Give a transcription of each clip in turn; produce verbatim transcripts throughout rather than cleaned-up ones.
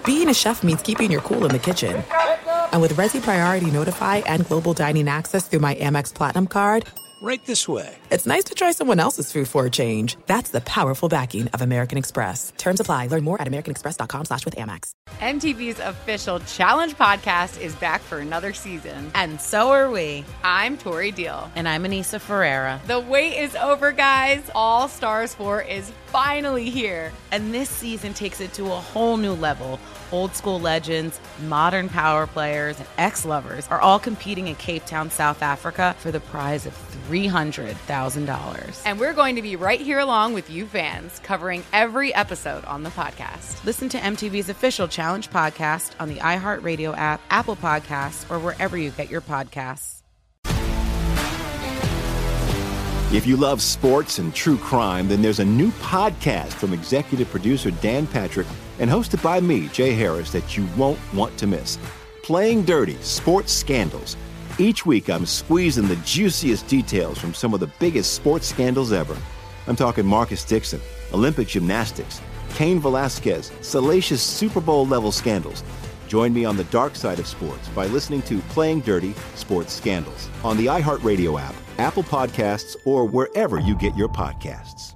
being a chef means keeping your cool in the kitchen. And with Resi Priority Notify and Global Dining Access through my Amex Platinum card, right this way. It's nice to try someone else's food for a change. That's the powerful backing of American Express. Terms apply. Learn more at americanexpress.com slash with Amex. M T V's official Challenge podcast is back for another season. And so are we. I'm Tori Deal. And I'm Anissa Ferreira. The wait is over, guys. All Stars four is finally here. And this season takes it to a whole new level. Old school legends, modern power players, and ex-lovers are all competing in Cape Town, South Africa for the prize of three hundred thousand dollars. And we're going to be right here along with you fans, covering every episode on the podcast. Listen to M T V's official Challenge podcast on the iHeartRadio app, Apple Podcasts, or wherever you get your podcasts. If you love sports and true crime, then there's a new podcast from executive producer Dan Patrick and hosted by me, Jay Harris, that you won't want to miss. Playing Dirty: Sports Scandals. Each week, I'm squeezing the juiciest details from some of the biggest sports scandals ever. I'm talking Marcus Dixon, Olympic gymnastics, Cain Velasquez, salacious Super Bowl-level scandals. Join me on the dark side of sports by listening to Playing Dirty: Sports Scandals on the iHeartRadio app, Apple Podcasts, or wherever you get your podcasts.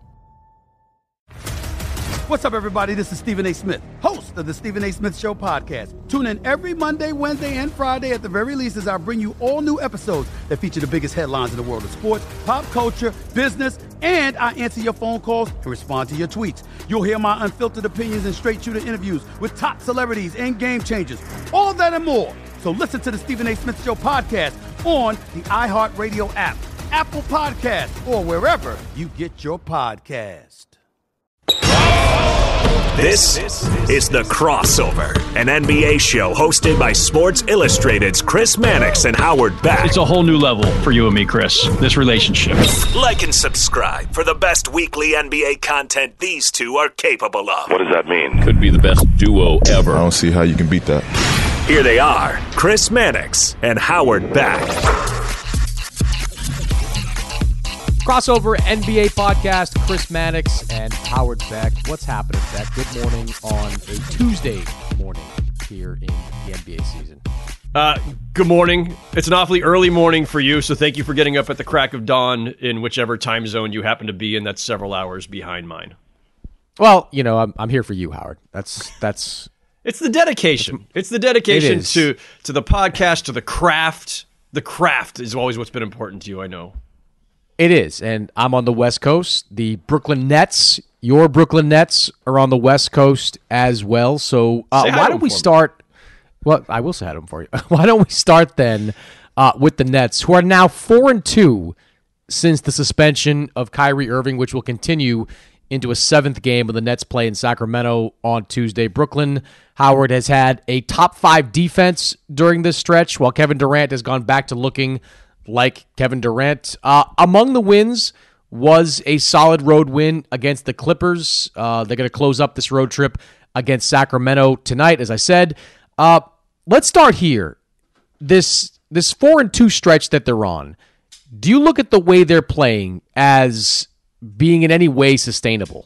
What's up, everybody? This is Stephen A. Smith, host of the Stephen A. Smith Show podcast. Tune in every Monday, Wednesday, and Friday at the very least as I bring you all new episodes that feature the biggest headlines in the world of sports, pop culture, business, and I answer your phone calls and respond to your tweets. You'll hear my unfiltered opinions and straight-shooter interviews with top celebrities and game changers. All that and more. So listen to the Stephen A. Smith Show podcast on the iHeartRadio app, Apple Podcasts, or wherever you get your podcast. This is The Crossover, an N B A show hosted by Sports Illustrated's Chris Mannix and Howard Beck. It's a whole new level for you and me, Chris, this relationship. Like and subscribe for the best weekly N B A content these two are capable of. What does that mean? Could be the best duo ever. I don't see how you can beat that. Here they are, Chris Mannix and Howard Beck. Crossover N B A podcast, Chris Mannix and Howard Beck. What's happening, Beck? Good morning on a Tuesday morning here in the N B A season. Uh, good morning. It's an awfully early morning for you, so thank you for getting up at the crack of dawn in whichever time zone you happen to be in. That's several hours behind mine. Well, you know, I'm I'm here for you, Howard. That's that's. It's the dedication. It's the dedication it to to the podcast, to the craft. The craft is always what's been important to you, I know. It is, and I'm on the West Coast. The Brooklyn Nets, your Brooklyn Nets, are on the West Coast as well. So uh, why don't we start? Well, I will say hi to them for you. Why don't we start then uh, with the Nets, who are now four and two since the suspension of Kyrie Irving, which will continue into a seventh game of the Nets play in Sacramento on Tuesday. Brooklyn, Howard, has had a top five defense during this stretch, while Kevin Durant has gone back to looking like Kevin Durant. Uh, among the wins was a solid road win against the Clippers. Uh, they're going to close up this road trip against Sacramento tonight, as I said. Uh, let's start here. This this four and two stretch that they're on, do you look at the way they're playing as being in any way sustainable?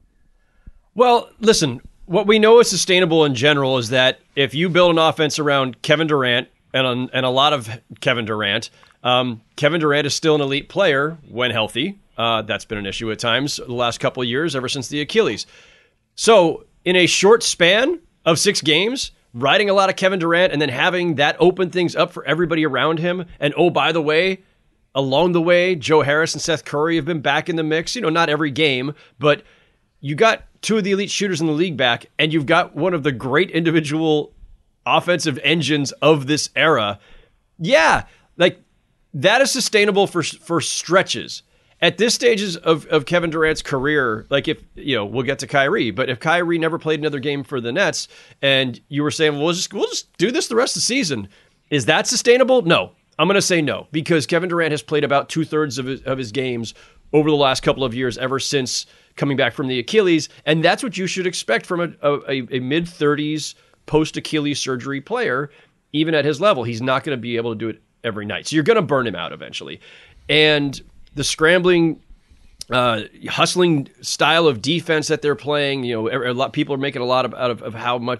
Well, listen, what we know is sustainable in general is that if you build an offense around Kevin Durant and, and a lot of Kevin Durant, Um, Kevin Durant is still an elite player when healthy. Uh, that's been an issue at times the last couple of years, ever since the Achilles. So in a short span of six games, riding a lot of Kevin Durant and then having that open things up for everybody around him. And oh, by the way, along the way, Joe Harris and Seth Curry have been back in the mix. You know, not every game, but you got two of the elite shooters in the league back, and you've got one of the great individual offensive engines of this era. Yeah, like, that is sustainable for for stretches. At this stages of, of Kevin Durant's career, like if, you know, we'll get to Kyrie, but if Kyrie never played another game for the Nets and you were saying, well, we'll just, we'll just do this the rest of the season, is that sustainable? No. I'm going to say no, because Kevin Durant has played about two-thirds of his, of his games over the last couple of years, ever since coming back from the Achilles, and that's what you should expect from a, a, a mid-thirties post-Achilles surgery player, even at his level. He's not going to be able to do it every night. So you're going to burn him out eventually. And the scrambling, uh, hustling style of defense that they're playing, you know, a lot people are making a lot of, out of, of how much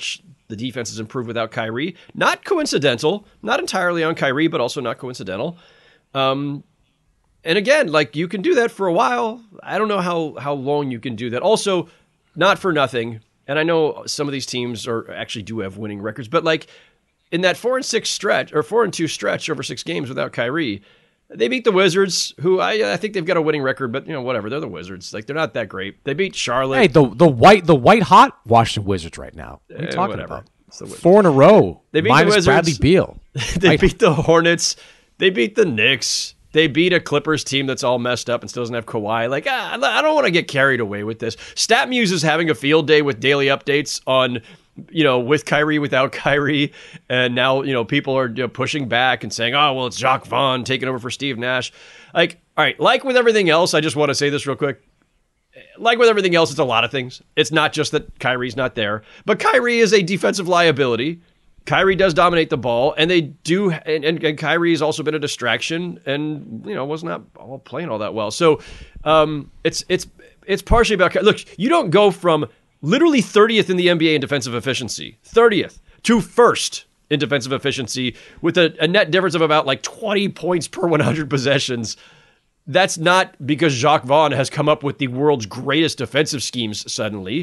The defense has improved without Kyrie. Not coincidental. Not entirely on Kyrie, but also not coincidental. Um, and again, like you can do that for a while. I don't know how, how long you can do that. Also, not for nothing. And I know some of these teams are actually do have winning records, but like in that four and six stretch or four and two stretch over six games without Kyrie, they beat the Wizards, who I I think they've got a winning record, but you know whatever. They're the Wizards. Like they're not that great. They beat Charlotte. Hey, the the white the white hot Washington Wizards right now. What are you eh, talking whatever. about? Four in a row. They beat minus the Wizards. Bradley Beal. They White beat the Hornets. They beat the Knicks. They beat a Clippers team that's all messed up and still doesn't have Kawhi. Like ah, I don't want to get carried away with this. StatMuse is having a field day with daily updates on. You know, with Kyrie, without Kyrie, and now, you know, people are you know, pushing back and saying, oh, well, it's Jacques Vaughn taking over for Steve Nash. Like, all right, like with everything else, I just want to say this real quick. Like with everything else, it's a lot of things. It's not just that Kyrie's not there, but Kyrie is a defensive liability. Kyrie does dominate the ball, and they do, and, and, and Kyrie has also been a distraction and, you know, was not all playing all that well. So um, it's, it's, it's partially about, look, you don't go from literally thirtieth in the N B A in defensive efficiency, thirtieth to first in defensive efficiency with a, a net difference of about like twenty points per one hundred possessions. That's not because Jacques Vaughn has come up with the world's greatest defensive schemes suddenly.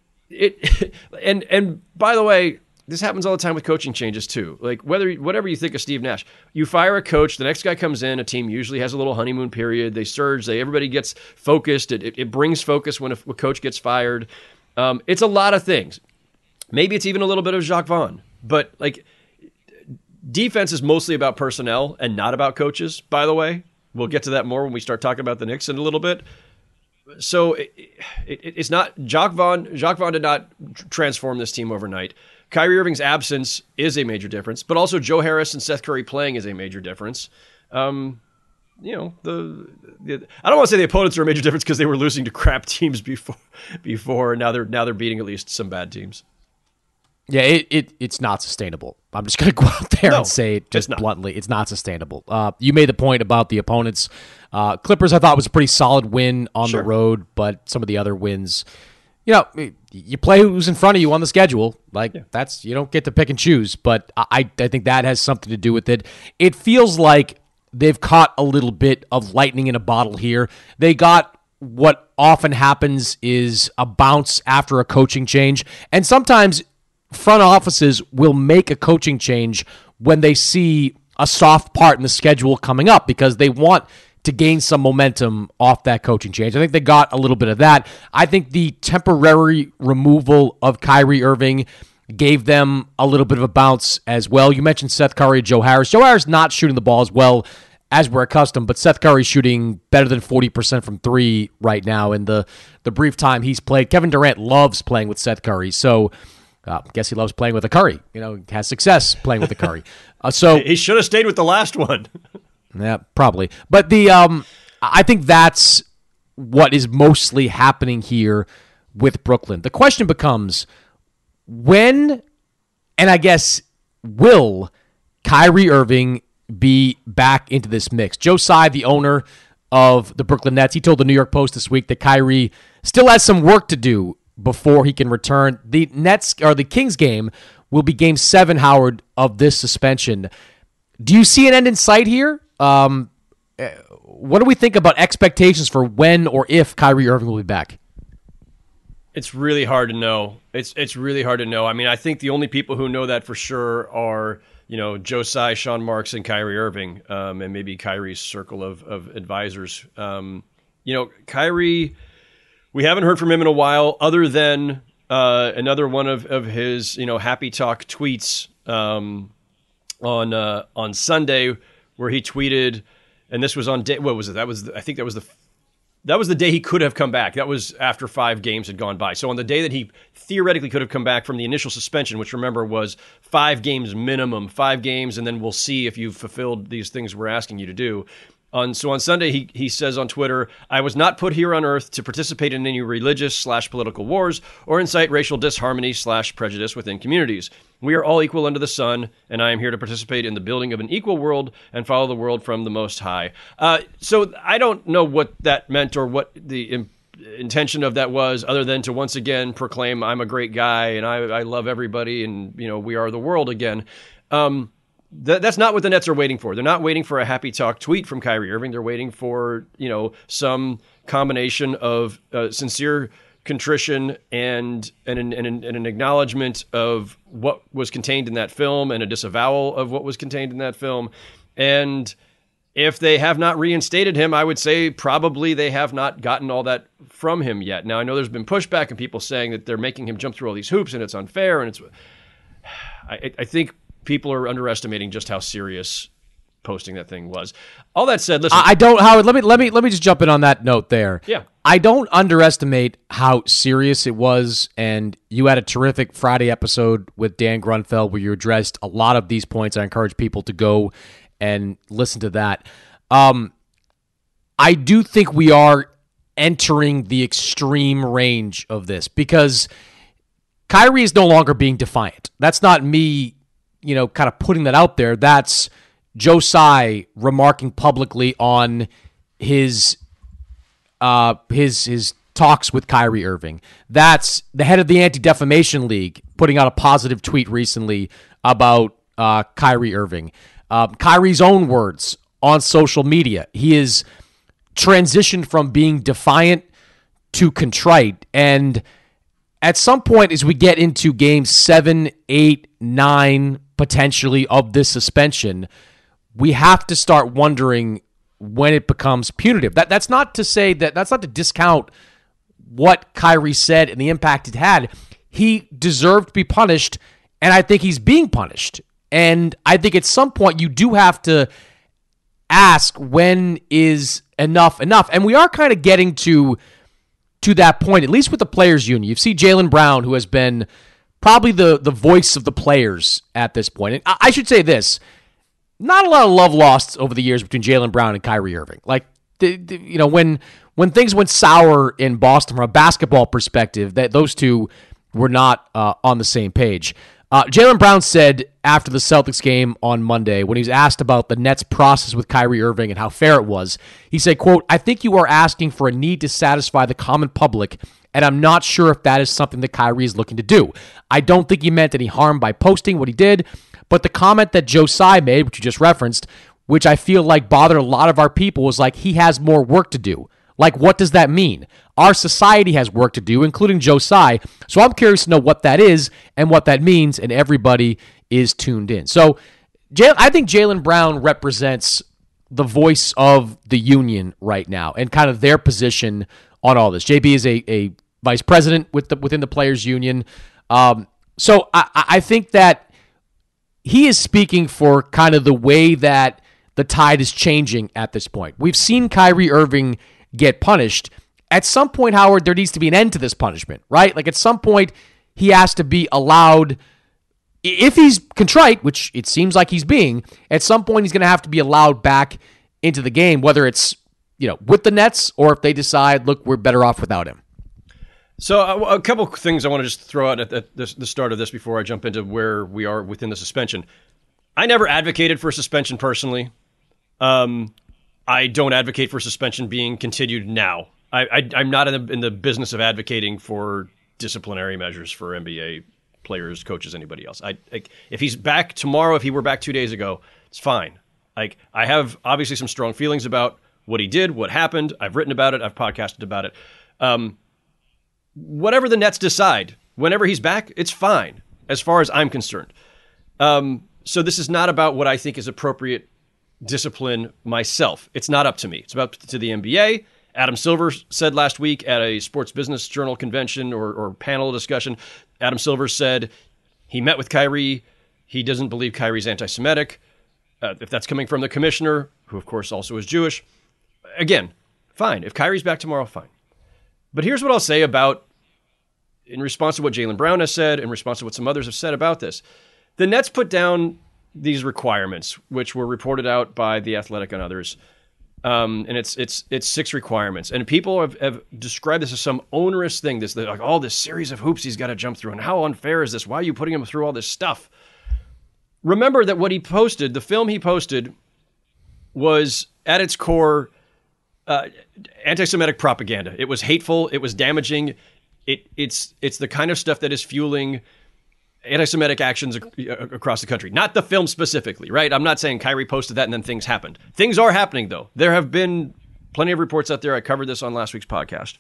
It and and by the way, this happens all the time with coaching changes too. Like whether whatever you think of Steve Nash, you fire a coach, the next guy comes in, a team usually has a little honeymoon period. They surge, they everybody gets focused. It, it, it brings focus when a, a coach gets fired. Um, it's a lot of things. Maybe it's even a little bit of Jacques Vaughn, but like defense is mostly about personnel and not about coaches, by the way. We'll get to that more when we start talking about the Knicks in a little bit. So it, it, it's not Jacques Vaughn. Jacques Vaughn did not transform this team overnight. Kyrie Irving's absence is a major difference, but also Joe Harris and Seth Curry playing is a major difference. Um, you know, the, the I don't want to say the opponents are a major difference because they were losing to crap teams before, before, and now they're now they're beating at least some bad teams. Yeah, it, it it's not sustainable. I'm just going to go out there No, and say it just it's not. bluntly. It's not sustainable. Uh, you made the point about the opponents. Uh, Clippers, I thought, was a pretty solid win on Sure. the road, but some of the other wins, you know, you play who's in front of you on the schedule. Like, yeah. that's, you don't get to pick and choose, but I, I think that has something to do with it. It feels like they've caught a little bit of lightning in a bottle here. They got what often happens is a bounce after a coaching change, and sometimes front offices will make a coaching change when they see a soft part in the schedule coming up because they want to gain some momentum off that coaching change. I think they got a little bit of that. I think the temporary removal of Kyrie Irving gave them a little bit of a bounce as well. You mentioned Seth Curry, Joe Harris. Joe Harris not shooting the ball as well as we're accustomed, but Seth Curry's shooting better than forty percent from three right now in the, the brief time he's played. Kevin Durant loves playing with Seth Curry, so uh, I guess he loves playing with a Curry. You know, has success playing with a Curry. Uh, so he should have stayed with the last one. Yeah, probably. But the um, I think that's what is mostly happening here with Brooklyn. The question becomes when, and I guess will, Kyrie Irving be back into this mix? Joe Tsai, the owner of the Brooklyn Nets, he told the New York Post this week that Kyrie still has some work to do before he can return. The Nets or the Kings game will be game seven, Howard, of this suspension. Do you see an end in sight here? Um, what do we think about expectations for when or if Kyrie Irving will be back? It's really hard to know. It's it's really hard to know. I mean, I think the only people who know that for sure are, you know, Joe Tsai, Sean Marks, and Kyrie Irving, um, and maybe Kyrie's circle of, of advisors. Um, you know, Kyrie, we haven't heard from him in a while, other than uh, another one of, of his, you know, happy talk tweets um, on uh, on Sunday, where he tweeted, and this was on day, what was it? That was, I think that was the, that was the day he could have come back. That was after five games had gone by. So on the day that he theoretically could have come back from the initial suspension, which remember was five games minimum, five games, and then we'll see if you've fulfilled these things we're asking you to do. On, so on Sunday, he, he says on Twitter, "I was not put here on earth to participate in any religious slash political wars or incite racial disharmony slash prejudice within communities. We are all equal under the sun, and I am here to participate in the building of an equal world and follow the world from the Most High." Uh, so I don't know what that meant or what the intention of that was, other than to once again proclaim I'm a great guy and I, I love everybody and, you know, we are the world again. Um, th- that's not what the Nets are waiting for. They're not waiting for a happy talk tweet from Kyrie Irving. They're waiting for, you know, some combination of uh, sincere contrition and and an, and, an, and an acknowledgement of what was contained in that film and a disavowal of what was contained in that film. And if they have not reinstated him, I would say probably they have not gotten all that from him yet. Now, I know there's been pushback and people saying that they're making him jump through all these hoops and it's unfair. And it's, I, I think people are underestimating just how serious posting that thing was. All that said, listen, I don't, Howard, let me, let me, let me just jump in on that note there. Yeah. I don't underestimate how serious it was. And you had a terrific Friday episode with Dan Grunfeld where you addressed a lot of these points. I encourage people to go and listen to that. Um, I do think we are entering the extreme range of this because Kyrie is no longer being defiant. That's not me, you know, kind of putting that out there. That's Joe Tsai remarking publicly on his uh, his his talks with Kyrie Irving. That's the head of the Anti-Defamation League putting out a positive tweet recently about uh, Kyrie Irving. Um, Kyrie's own words on social media. He is transitioned from being defiant to contrite. And at some point, as we get into games seven, eight, nine, potentially, of this suspension, we have to start wondering when it becomes punitive. That That's not to say that, that's not to discount what Kyrie said and the impact it had. He deserved to be punished, and I think he's being punished. And I think at some point you do have to ask, when is enough enough? And we are kind of getting to to that point, at least with the players' union. You see Jaylen Brown, who has been probably the, the voice of the players at this point. And I, I should say this, not a lot of love lost over the years between Jaylen Brown and Kyrie Irving. Like, the, the, you know, when when things went sour in Boston from a basketball perspective, that those two were not uh, on the same page. Uh, Jaylen Brown said after the Celtics game on Monday, when he was asked about the Nets' process with Kyrie Irving and how fair it was, he said, quote, "I think you are asking for a need to satisfy the common public, and I'm not sure if that is something that Kyrie is looking to do. I don't think he meant any harm by posting what he did, but the comment that Joe Tsai made, which you just referenced, which I feel like bothered a lot of our people, was like, he has more work to do. Like, what does that mean? Our society has work to do, including Joe Tsai. So I'm curious to know what that is and what that means, and everybody is tuned in." So Jay, I think Jaylen Brown represents the voice of the union right now and kind of their position on all this. J B is a, a vice president with the, within the players' union. Um, so I, I think that he is speaking for kind of the way that the tide is changing at this point. We've seen Kyrie Irving get punished. At some point, Howard, there needs to be an end to this punishment, right? Like, at some point, he has to be allowed, if he's contrite, which it seems like he's being, at some point he's going to have to be allowed back into the game, whether it's, you know, with the Nets or if they decide, look, we're better off without him. So uh, a couple things I want to just throw out at, at the, the start of this before I jump into where we are within the suspension. I never advocated for suspension personally. Um, I don't advocate for suspension being continued now. I, I, I'm not in the, in the business of advocating for disciplinary measures for N B A players, coaches, anybody else. I, I if he's back tomorrow, if he were back two days ago, it's fine. Like, I have obviously some strong feelings about what he did, what happened. I've written about it. I've podcasted about it. Um, whatever the Nets decide, whenever he's back, it's fine as far as I'm concerned. Um, so this is not about what I think is appropriate discipline myself. It's not up to me. It's about to the N B A. Adam Silver said last week at a Sports Business Journal convention or, or panel discussion, Adam Silver said he met with Kyrie. He doesn't believe Kyrie's anti-Semitic. Uh, if that's coming from the commissioner, who of course also is Jewish, again, fine. If Kyrie's back tomorrow, fine. But here's what I'll say about, in response to what Jaylen Brown has said, in response to what some others have said about this. The Nets put down these requirements, which were reported out by The Athletic and others. Um, and it's it's it's six requirements. And people have, have described this as some onerous thing, this like all this series of hoops he's got to jump through. And how unfair is this? Why are you putting him through all this stuff? Remember that what he posted, the film he posted, was at its core uh, anti-Semitic propaganda. It was hateful. It was damaging. It it's it's the kind of stuff that is fueling anti-Semitic actions ac- across the country. Not the film specifically, right? I'm not saying Kyrie posted that and then things happened. Things are happening, though. There have been plenty of reports out there. I covered this on last week's podcast.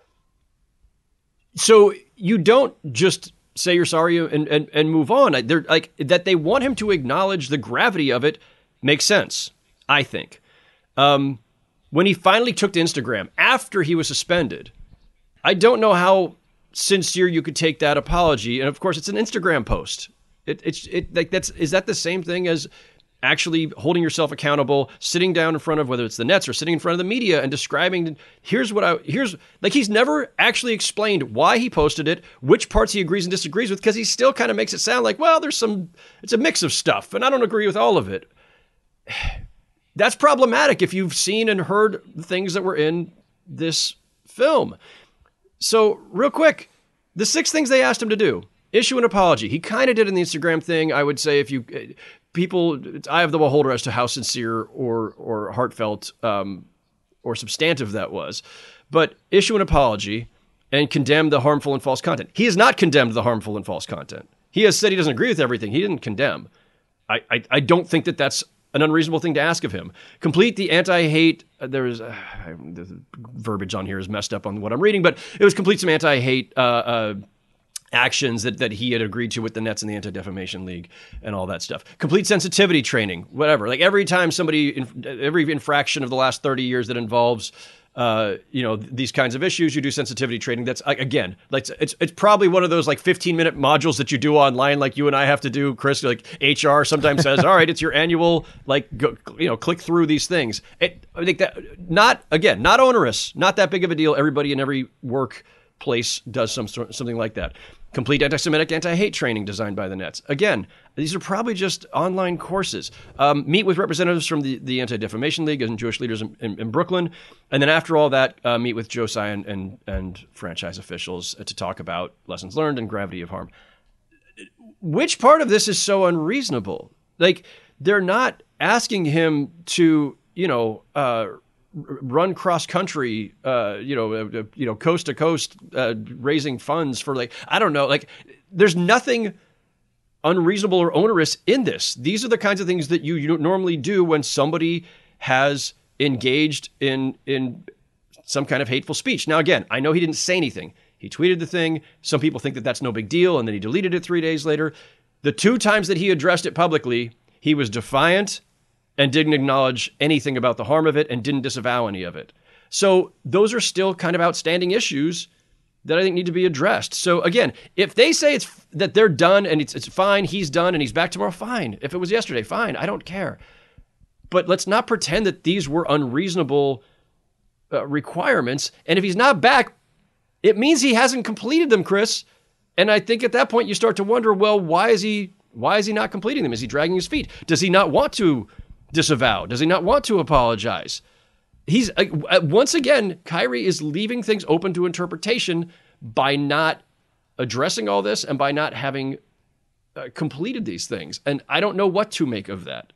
So you don't just say you're sorry and, and, and move on. They're like that they want him to acknowledge the gravity of it makes sense, I think. Um, when he finally took to Instagram after he was suspended, I don't know how sincere you could take that apology. And of course, it's an Instagram post. It, it's it like that's is that the same thing as actually holding yourself accountable, sitting down in front of whether it's the Nets or sitting in front of the media and describing, here's what I, here's, like he's never actually explained why he posted it, which parts he agrees and disagrees with, because he still kind of makes it sound like, well, there's some, it's a mix of stuff, and I don't agree with all of it. That's problematic if you've seen and heard the things that were in this film. So real quick, the six things they asked him to do: issue an apology. He kind of did in the Instagram thing. I would say if you, people, I have the beholder as to how sincere or or heartfelt um, or substantive that was. But issue an apology and condemn the harmful and false content. He has not condemned the harmful and false content. He has said he doesn't agree with everything. He didn't condemn. I I, I don't think that that's an unreasonable thing to ask of him. Complete the anti-hate. Uh, there's uh, the verbiage on here is messed up on what I'm reading, but it was complete some anti-hate uh, uh, actions that, that he had agreed to with the Nets and the Anti-Defamation League and all that stuff. Complete sensitivity training, whatever. Like every time somebody, every infraction of the last thirty years that involves Uh, you know, these kinds of issues, you do sensitivity training. That's again, like it's it's probably one of those like fifteen minute modules that you do online, like you and I have to do. Chris, like H R sometimes says, all right, it's your annual, like, go, you know, click through these things. It, I think that not again, not onerous, not that big of a deal. Everybody in every workplace does some something like that. Complete anti-Semitic, anti-hate training designed by the Nets. Again, these are probably just online courses. Um, meet with representatives from the, the Anti-Defamation League and Jewish leaders in, in, in Brooklyn. And then after all that, uh, meet with Joe Tsai and, and, and franchise officials to talk about lessons learned and gravity of harm. Which part of this is so unreasonable? Like, they're not asking him to, you know, uh, run cross country, uh, you know, uh, you know, coast to coast, uh, raising funds for, like, I don't know, like, there's nothing unreasonable or onerous in this. These are the kinds of things that you, you normally do when somebody has engaged in in some kind of hateful speech. Now, again, I know he didn't say anything. He tweeted the thing. Some people think that that's no big deal, and then he deleted it three days later. The two times that he addressed it publicly, he was defiant and didn't acknowledge anything about the harm of it and didn't disavow any of it. So those are still kind of outstanding issues that I think need to be addressed. So again, if they say it's that they're done and it's it's fine, he's done and he's back tomorrow, fine. If it was yesterday, fine. I don't care. But let's not pretend that these were unreasonable uh, requirements. And if he's not back, it means he hasn't completed them, Chris. And I think at that point you start to wonder, well, why is he why is he not completing them? Is he dragging his feet? Does he not want to disavow? Does he not want to apologize? He's uh, once again, Kyrie is leaving things open to interpretation by not addressing all this and by not having uh, completed these things. And I don't know what to make of that.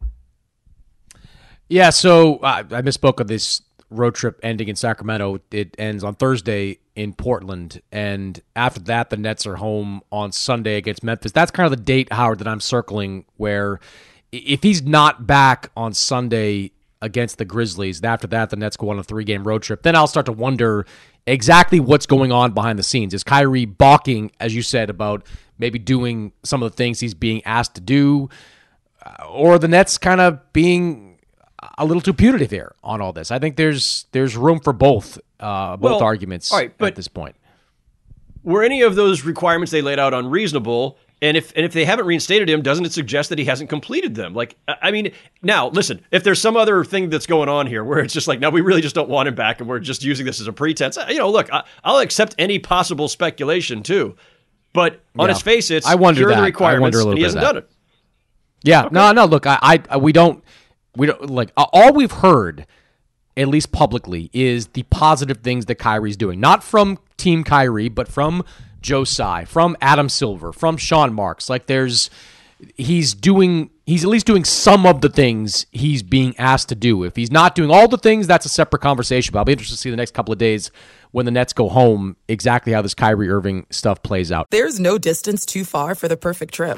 Yeah, so uh, I misspoke of this road trip ending in Sacramento. It ends on Thursday in Portland. And after that, the Nets are home on Sunday against Memphis. That's kind of the date, Howard, that I'm circling, where if he's not back on Sunday against the Grizzlies, and after that, the Nets go on a three-game road trip, then I'll start to wonder exactly what's going on behind the scenes. Is Kyrie balking, as you said, about maybe doing some of the things he's being asked to do, or the Nets kind of being a little too punitive here on all this? I think there's there's room for both uh, both well, arguments all right, but at this point. Were any of those requirements they laid out unreasonable? And if and if they haven't reinstated him, doesn't it suggest that he hasn't completed them? Like, I mean, now, listen, if there's some other thing that's going on here where it's just like, no, we really just don't want him back and we're just using this as a pretense, you know, look, I, I'll accept any possible speculation too. But on yeah. its face, it's I wonder here are that. the requirements, and he hasn't done it. Yeah, okay. no, no, look, I, I, we don't, we don't, like, all we've heard, at least publicly, is the positive things that Kyrie's doing. Not from Team Kyrie, but from Joe Tsai, from Adam Silver, from Sean Marks. Like, there's he's doing he's at least doing some of the things he's being asked to do. If he's not doing all the things, that's a separate conversation. But I'll be interested to see the next couple of days when the Nets go home exactly how this Kyrie Irving stuff plays out. There's no distance too far for the perfect trip.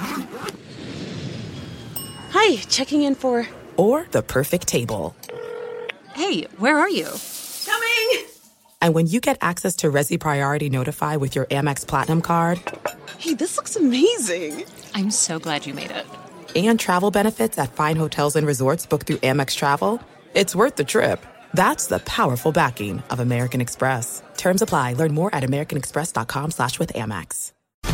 Hi, checking in for... Or the perfect table. Hey, where are you? Coming! And when you get access to Resi Priority Notify with your Amex Platinum card... Hey, this looks amazing. I'm so glad you made it. And travel benefits at fine hotels and resorts booked through Amex Travel, it's worth the trip. That's the powerful backing of American Express. Terms apply. Learn more at americanexpress.com slash with Amex.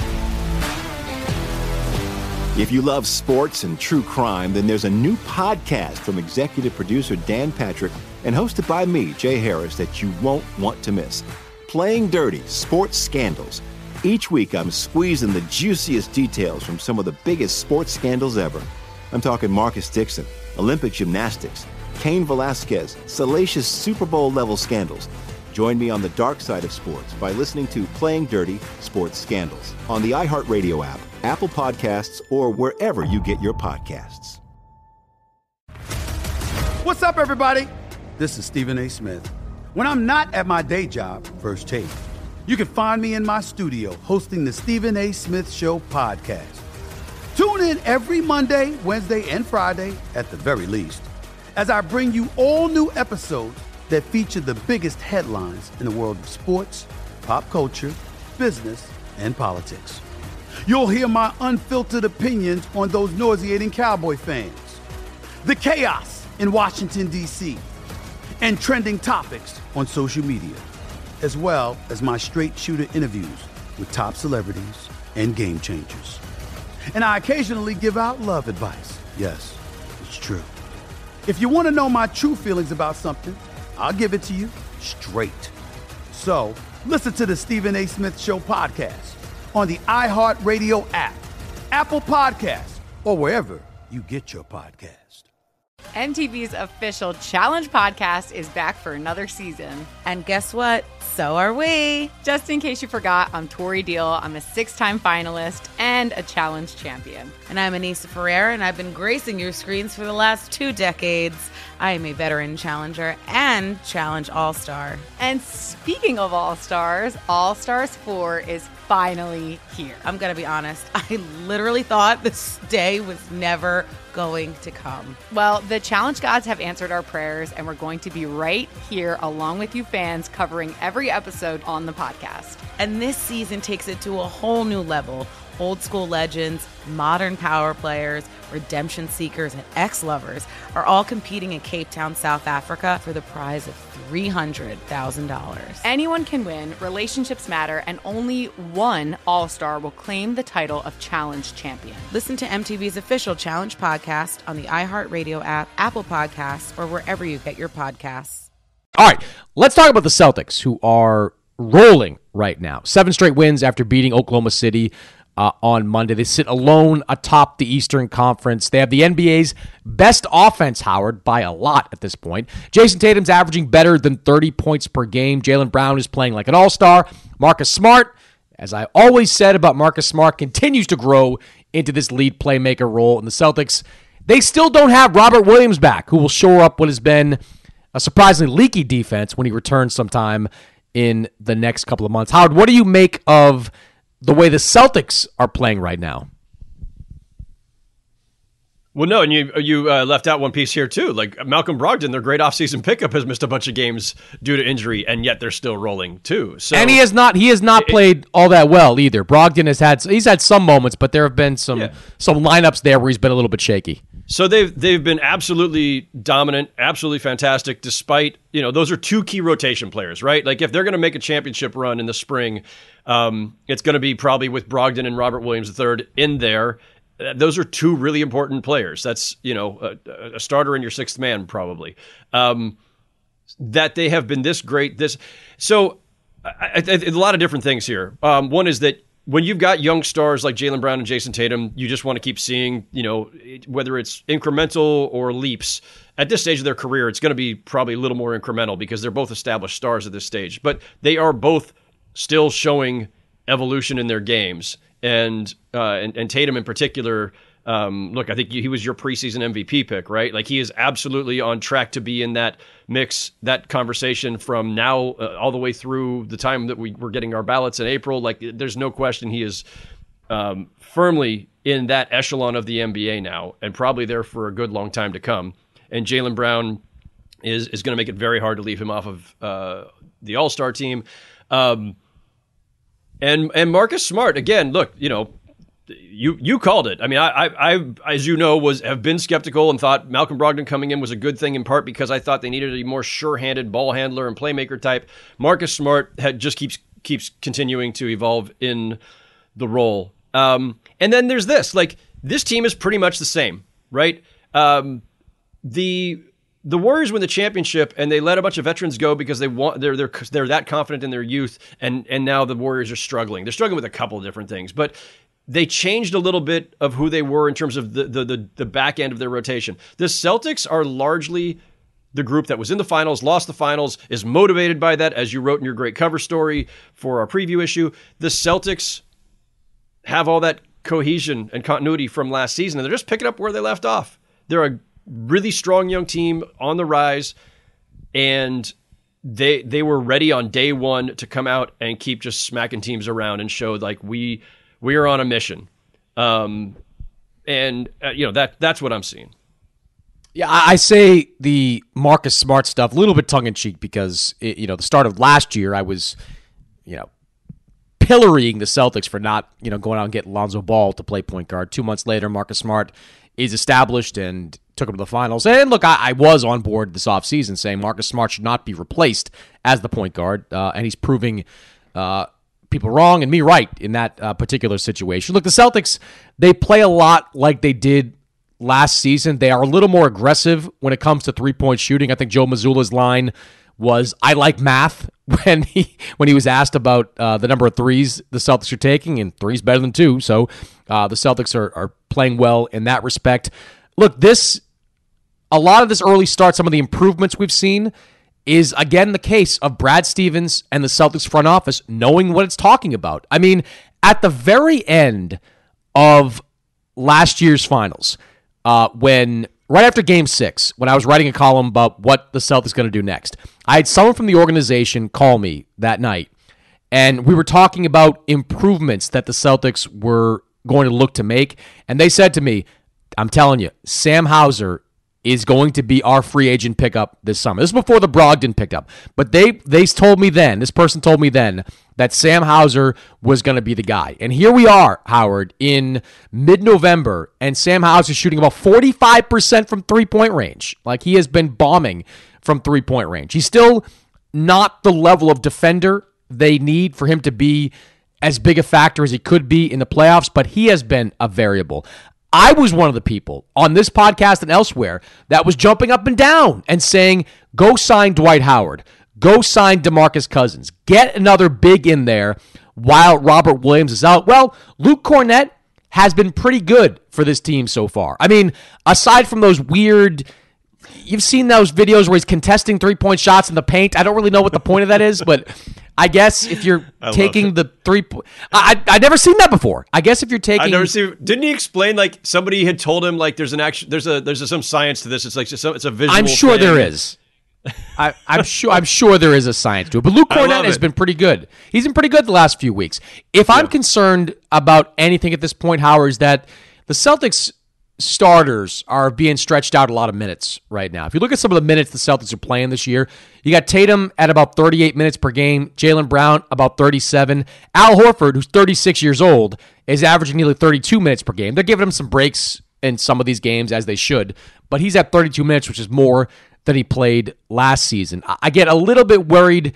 If you love sports and true crime, then there's a new podcast from executive producer Dan Patrick and hosted by me, Jay Harris, that you won't want to miss. Playing Dirty: Sports Scandals. Each week, I'm squeezing the juiciest details from some of the biggest sports scandals ever. I'm talking Marcus Dixon, Olympic gymnastics, Cain Velasquez, salacious Super Bowl-level scandals. Join me on the dark side of sports by listening to Playing Dirty: Sports Scandals on the iHeartRadio app, Apple Podcasts, or wherever you get your podcasts. What's up, everybody? This is Stephen A. Smith. When I'm not at my day job, First Take, you can find me in my studio hosting the Stephen A. Smith Show podcast. Tune in every Monday, Wednesday, and Friday, at the very least, as I bring you all new episodes that feature the biggest headlines in the world of sports, pop culture, business, and politics. You'll hear my unfiltered opinions on those nauseating Cowboy fans, the chaos in Washington, D C, and trending topics on social media, as well as my straight shooter interviews with top celebrities and game changers. And I occasionally give out love advice. Yes, it's true. If you want to know my true feelings about something, I'll give it to you straight. So listen to the Stephen A. Smith Show podcast on the iHeartRadio app, Apple Podcasts, or wherever you get your podcast. M T V's official Challenge podcast is back for another season. And guess what? So are we. Just in case you forgot, I'm Tori Deal. I'm a six-time finalist and a Challenge champion. And I'm Anissa Ferreira, and I've been gracing your screens for the last two decades. I am a veteran challenger and Challenge All-Star. And speaking of All-Stars, All-Stars four is finally here. I'm going to be honest. I literally thought this day was never going to come. Well, the Challenge gods have answered our prayers, and we're going to be right here along with you fans covering every episode on the podcast. And this season takes it to a whole new level. Old school legends, modern power players, redemption seekers, and ex-lovers are all competing in Cape Town, South Africa for the prize of three hundred thousand dollars. Anyone can win, relationships matter, and only one All-Star will claim the title of Challenge champion. Listen to M T V's official Challenge podcast on the iHeartRadio app, Apple Podcasts, or wherever you get your podcasts. All right, let's talk about the Celtics, who are rolling right now. Seven straight wins after beating Oklahoma City Uh, on Monday. They sit alone atop the Eastern Conference. They have the N B A's best offense, Howard, by a lot at this point. Jason Tatum's averaging better than thirty points per game. Jaylen Brown is playing like an all-star. Marcus Smart, as I always said about Marcus Smart, continues to grow into this lead playmaker role. And the Celtics, they still don't have Robert Williams back, who will shore up what has been a surprisingly leaky defense when he returns sometime in the next couple of months. Howard, what do you make of the way the Celtics are playing right now? Well, no, and you you uh, left out one piece here, too. Like Malcolm Brogdon, their great offseason pickup, has missed a bunch of games due to injury, and yet they're still rolling, too. So, and he has not he has not it, played all that well, either. Brogdon has had he's had some moments, but there have been some yeah. some lineups there where he's been a little bit shaky. So they've they've been absolutely dominant, absolutely fantastic, despite, you know, those are two key rotation players, right? Like if they're going to make a championship run in the spring, um, it's going to be probably with Brogdon and Robert Williams the third in there. Those are two really important players. That's, you know, a, a starter and your sixth man probably. Um, that they have been this great. This so I, I, a lot of different things here. Um, one is that when you've got young stars like Jaylen Brown and Jason Tatum, you just want to keep seeing, you know, whether it's incremental or leaps. At this stage of their career, it's going to be probably a little more incremental because they're both established stars at this stage. But they are both still showing evolution in their games. And, uh, and and Tatum in particular, Um, look, I think he was your preseason M V P pick, right? Like he is absolutely on track to be in that mix, that conversation from now uh, all the way through the time that we were getting our ballots in April. Like there's no question he is um, firmly in that echelon of the N B A now and probably there for a good long time to come. And Jaylen Brown is, is going to make it very hard to leave him off of uh, the All-Star team. Um, and, and Marcus Smart, again, look, you know, You you called it. I mean, I, I, I, as you know, was have been skeptical and thought Malcolm Brogdon coming in was a good thing in part because I thought they needed a more sure-handed ball handler and playmaker type. Marcus Smart had, just keeps keeps continuing to evolve in the role. Um, and then there's this, like this team is pretty much the same, right? Um, the the Warriors win the championship and they let a bunch of veterans go because they want they're they're they're that confident in their youth, and and now the Warriors are struggling. They're struggling with a couple of different things, but they changed a little bit of who they were in terms of the, the the the back end of their rotation. The Celtics are largely the group that was in the finals, lost the finals, is motivated by that, as you wrote in your great cover story for our preview issue. The Celtics have all that cohesion and continuity from last season, and they're just picking up where they left off. They're a really strong young team on the rise, and they they were ready on day one to come out and keep just smacking teams around and show like we... We are on a mission, um, and uh, you know that that's what I'm seeing. Yeah, I say the Marcus Smart stuff a little bit tongue in cheek because it, you know the start of last year I was, you know, pillorying the Celtics for not you know going out and getting Lonzo Ball to play point guard. Two months later, Marcus Smart is established and took him to the finals. And look, I, I was on board this offseason saying Marcus Smart should not be replaced as the point guard, uh, and he's proving. Uh, people wrong and me right in that uh, particular situation. Look, the Celtics, they play a lot like they did last season. They are a little more aggressive when it comes to three-point shooting. I think Joe Mazzulla's line was, I like math, when he when he was asked about uh, the number of threes the Celtics are taking, and three's better than two, so uh, the Celtics are, are playing well in that respect. Look, this, a lot of this early start, some of the improvements we've seen, is, again, the case of Brad Stevens and the Celtics front office knowing what it's talking about. I mean, at the very end of last year's finals, uh, when right after Game six, when I was writing a column about what the Celtics going to do next, I had someone from the organization call me that night, and we were talking about improvements that the Celtics were going to look to make, and they said to me, I'm telling you, Sam Hauser is going to be our free agent pickup this summer. This is before the Brogdon pickup. But they they told me then, this person told me then, that Sam Hauser was going to be the guy. And here we are, Howard, in mid-November, and Sam Hauser is shooting about forty-five percent from three-point range. Like, he has been bombing from three-point range. He's still not the level of defender they need for him to be as big a factor as he could be in the playoffs, but he has been a variable. I was one of the people on this podcast and elsewhere that was jumping up and down and saying, go sign Dwight Howard. Go sign DeMarcus Cousins. Get another big in there while Robert Williams is out. Well, Luke Kornet has been pretty good for this team so far. I mean, aside from those weird... You've seen those videos where he's contesting three-point shots in the paint. I don't really know what the point of that is, but I guess if you're taking the three point... I I never seen that before. I guess if you're taking... I never seen... Didn't he explain, like, somebody had told him, like, there's an action... There's a there's a, some science to this. It's like, it's a, it's a visual I'm sure thing. there is. I, I'm sure I'm sure there is a science to it. But Luke Kornet has been pretty good. He's been pretty good the last few weeks. If yeah. I'm concerned about anything at this point, Howard, is that the Celtics... starters are being stretched out a lot of minutes right now. If you look at some of the minutes the Celtics are playing this year, you got Tatum at about thirty-eight minutes per game, Jaylen Brown about thirty-seven. Al Horford, who's thirty-six years old, is averaging nearly thirty-two minutes per game. They're giving him some breaks in some of these games, as they should, but he's at thirty-two minutes, which is more than he played last season. I get a little bit worried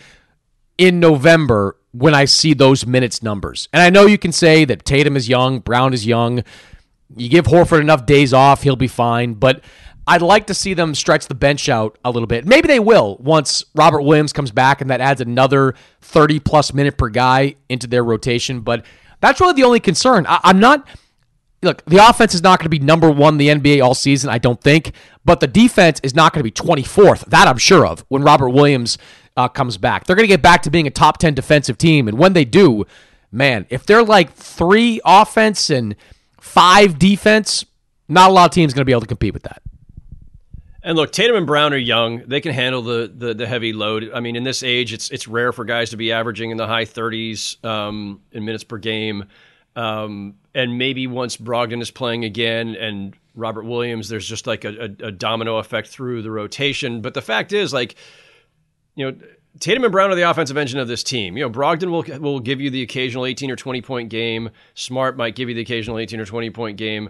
in November when I see those minutes numbers. And I know you can say that Tatum is young, Brown is young. You give Horford enough days off, he'll be fine. But I'd like to see them stretch the bench out a little bit. Maybe they will once Robert Williams comes back, and that adds another thirty-plus minute per guy into their rotation. But that's really the only concern. I- I'm not... Look, the offense is not going to be number one in the N B A all season, I don't think. But the defense is not going to be twenty-fourth. That I'm sure of when Robert Williams uh, comes back. They're going to get back to being a top ten defensive team. And when they do, man, if they're like three offense and... five defense, Not a lot of teams going to be able to compete with that. And look, Tatum and Brown are young. They can handle the, the the heavy load. I mean, in this age, it's it's rare for guys to be averaging in the high thirties um, in minutes per game. Um, and maybe once Brogdon is playing again and Robert Williams, there's just like a, a, a domino effect through the rotation. But the fact is, like, you know, Tatum and Brown are the offensive engine of this team. You know, Brogdon will will give you the occasional eighteen or twenty point game. Smart might give you the occasional eighteen or twenty point game.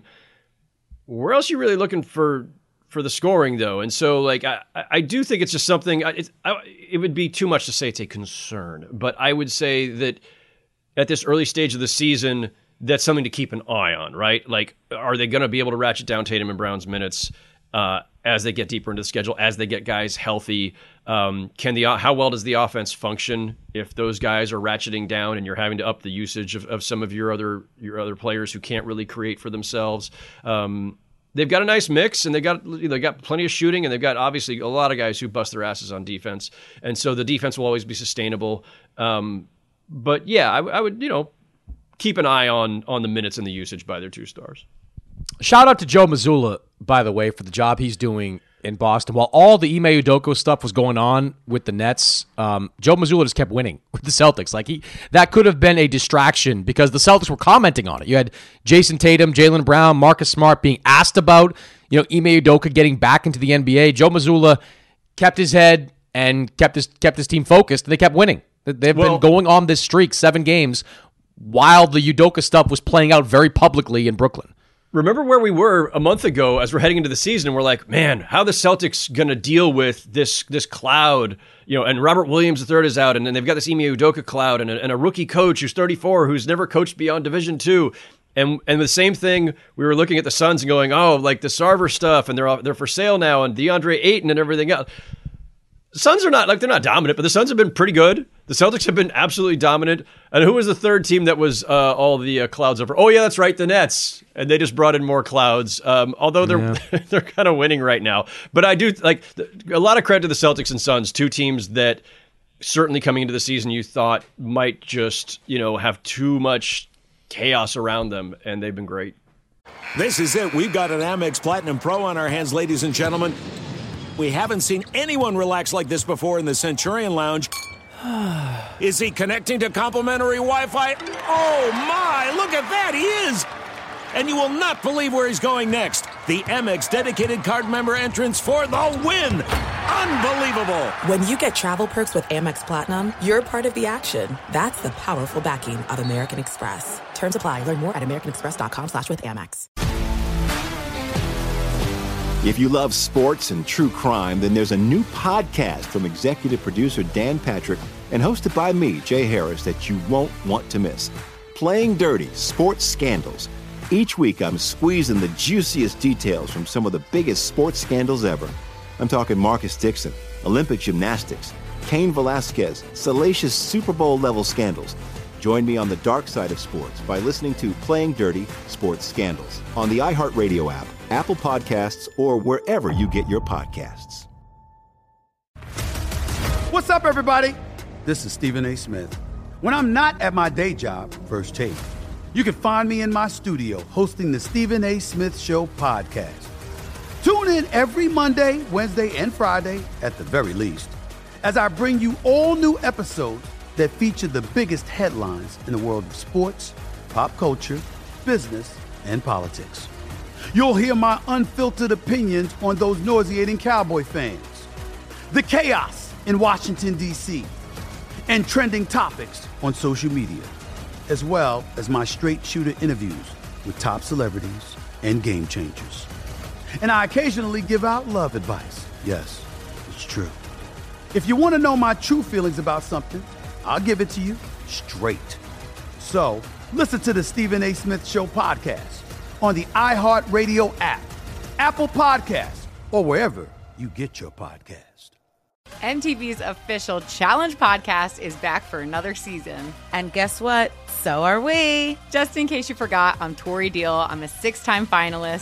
Where else are you really looking for for the scoring, though? And so, like, I, I do think it's just something. It, I, it would be too much to say it's a concern, but I would say that at this early stage of the season, that's something to keep an eye on, right? Like, are they going to be able to ratchet down Tatum and Brown's minutes uh, as they get deeper into the schedule, as they get guys healthy? Um, can the how well does the offense function if those guys are ratcheting down and you're having to up the usage of, of some of your other your other players who can't really create for themselves? Um, they've got a nice mix, and they got they got plenty of shooting, and they've got obviously a lot of guys who bust their asses on defense, and so the defense will always be sustainable. Um, but yeah, I, I would you know keep an eye on on the minutes and the usage by their two stars. Shout out to Joe Mazzulla, by the way, for the job he's doing in Boston. While all the Ime Udoka stuff was going on with the Nets, um, Joe Mazzulla just kept winning with the Celtics. Like he, that could have been a distraction because the Celtics were commenting on it. You had Jason Tatum, Jaylen Brown, Marcus Smart being asked about, you know, Ime Udoka getting back into the N B A. Joe Mazzulla kept his head and kept his kept his team focused, and they kept winning. They've well, been going on this streak, seven games, while the Udoka stuff was playing out very publicly in Brooklyn. Remember where we were a month ago as we're heading into the season, and we're like, man, how are the Celtics going to deal with this this cloud? You know, and Robert Williams the third is out, and then they've got this Ime Udoka cloud, and a, and a rookie coach who's thirty-four, who's never coached beyond Division Two. And and the same thing, we were looking at the Suns and going, oh, like the Sarver stuff, and they're they're for sale now, and DeAndre Ayton and everything else. The Suns are not, like, they're not dominant, but the Suns have been pretty good. The Celtics have been absolutely dominant. And who was the third team that was uh, all the uh, clouds over? Oh, yeah, that's right, the Nets. And they just brought in more clouds, um, although they're yeah. they're kind of winning right now. But I do, like, a lot of credit to the Celtics and Suns, two teams that certainly coming into the season you thought might just, you know, have too much chaos around them, and they've been great. This is it. We've got an Amex Platinum Pro on our hands, ladies and gentlemen. We haven't seen anyone relax like this before in the Centurion Lounge. Is he connecting to complimentary Wi-Fi? Oh, my! Look at that! He is! And you will not believe where he's going next. The Amex dedicated card member entrance for the win! Unbelievable! When you get travel perks with Amex Platinum, you're part of the action. That's the powerful backing of American Express. Terms apply. Learn more at americanexpress.com slash with Amex. If you love sports and true crime, then there's a new podcast from executive producer Dan Patrick and hosted by me, Jay Harris, that you won't want to miss. Playing Dirty: Sports Scandals. Each week, I'm squeezing the juiciest details from some of the biggest sports scandals ever. I'm talking Marcus Dixon, Olympic gymnastics, Cain Velasquez, salacious Super Bowl-level scandals. Join me on the dark side of sports by listening to Playing Dirty: Sports Scandals on the iHeartRadio app, Apple Podcasts, or wherever you get your podcasts. What's up, everybody? This is Stephen A. Smith. When I'm not at my day job, First Take, you can find me in my studio hosting the Stephen A. Smith Show podcast. Tune in every Monday, Wednesday, and Friday, at the very least, as I bring you all new episodes that feature the biggest headlines in the world of sports, pop culture, business, and politics. You'll hear my unfiltered opinions on those nauseating Cowboy fans, the chaos in Washington, D C, and trending topics on social media, as well as my straight shooter interviews with top celebrities and game changers. And I occasionally give out love advice. Yes, it's true. If you want to know my true feelings about something, I'll give it to you straight. So, listen to the Stephen A. Smith Show podcast on the iHeartRadio app, Apple Podcasts, or wherever you get your podcast. M T V's official Challenge podcast is back for another season. And guess what? So are we. Just in case you forgot, I'm Tori Deal. I'm a six-time finalist, and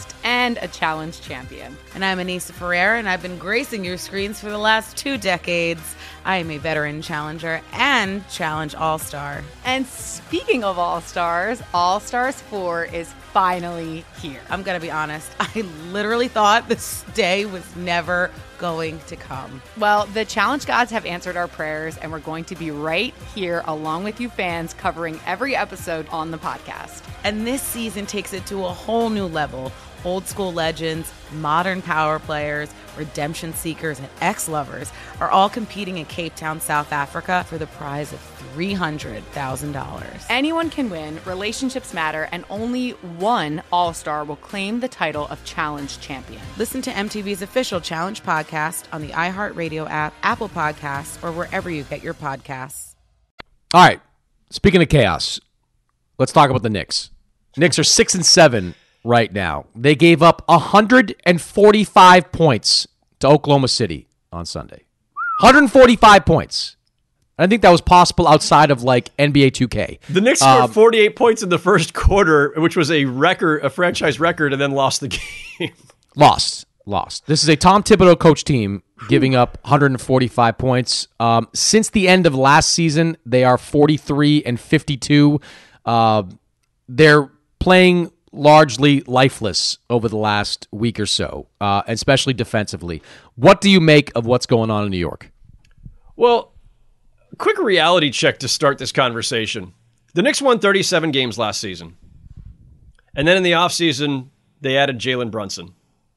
and a challenge champion. And I'm Anissa Ferreira, and I've been gracing your screens for the last two decades. I am a veteran challenger and challenge all-star. And speaking of all-stars, All-Stars four is finally here. I'm going to be honest, I literally thought this day was never going to come. Well, the challenge gods have answered our prayers, and we're going to be right here along with you fans covering every episode on the podcast. And this season takes it to a whole new level. Old school legends, modern power players, redemption seekers, and ex-lovers are all competing in Cape Town, South Africa for the prize of three hundred thousand dollars. Anyone can win, relationships matter, and only one All-Star will claim the title of Challenge Champion. Listen to M T V's official Challenge podcast on the iHeartRadio app, Apple Podcasts, or wherever you get your podcasts. All right, speaking of chaos, let's talk about the Knicks. Knicks are six and seven right now. They gave up one hundred forty-five points to Oklahoma City on Sunday. one hundred forty-five points. I think that was possible outside of like N B A two K. The Knicks scored um, forty-eight points in the first quarter, which was a record, a franchise record, and then lost the game. Lost. Lost. This is a Tom Thibodeau coach team giving up one hundred forty-five points. Um, since the end of last season, they are forty-three and fifty-two. Uh, they're playing largely lifeless over the last week or so, uh, especially defensively. What do you make of what's going on in New York? Well, quick reality check to start this conversation. The Knicks won thirty-seven games last season. And then in the offseason, they added Jalen Brunson.